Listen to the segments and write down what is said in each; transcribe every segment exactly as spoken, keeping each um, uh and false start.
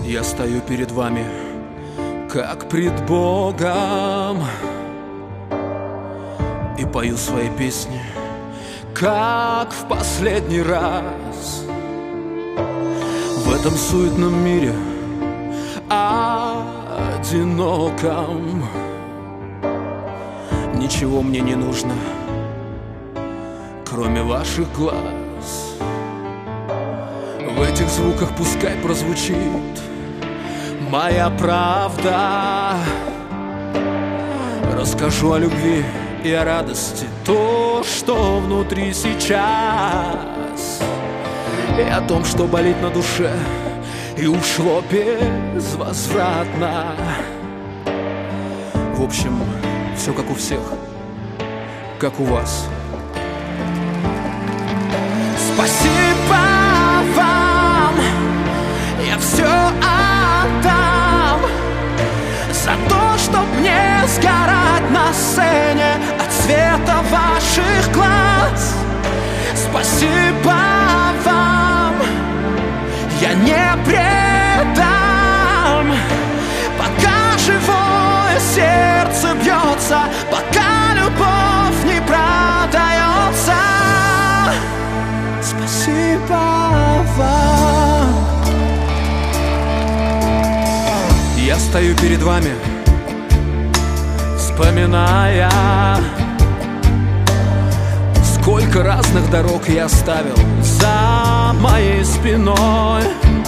Я стою перед вами, как пред Богом, и пою свои песни, как в последний раз. В этом суетном мире одиноком ничего мне не нужно, кроме ваших глаз. В этих звуках пускай прозвучит моя правда. Расскажу о любви и о радости, то, что внутри сейчас, и о том, что болит на душе и ушло безвозвратно. В общем, все как у всех, как у вас. Спасибо вам, я все отдам за то, чтоб не сгорать на сцене от света ваших глаз. Спасибо вам, я не предам, пока живое сердце бьется, пока любовь не продается. Спасибо вам. Я стою перед вами, вспоминая, сколько разных дорог я оставил за моей спиной,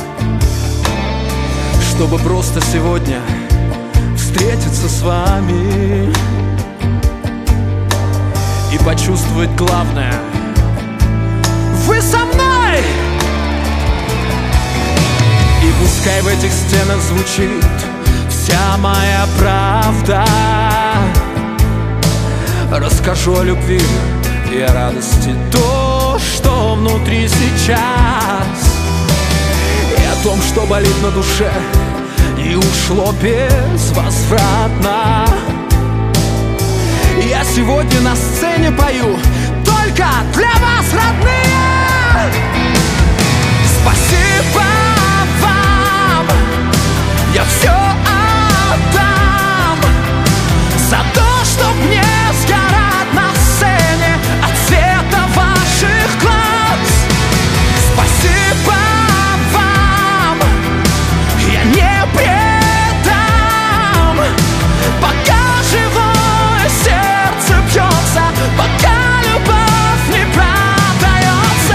чтобы просто сегодня встретиться с вами и почувствовать главное: вы со мной! И пускай в этих стенах звучит вся моя правда. Расскажу о любви и о радости, то, что внутри сейчас, и о том, что болит на душе и ушло безвозвратно. Я сегодня на сцене пою только для вас, родные. Спасибо вам, я все отдам за то, чтоб не сгорать на сцене от света ваших глаз. Спасибо вам, я не предам, пока живое сердце бьется, пока любовь не продается.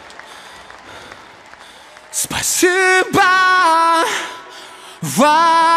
Спасибо вам.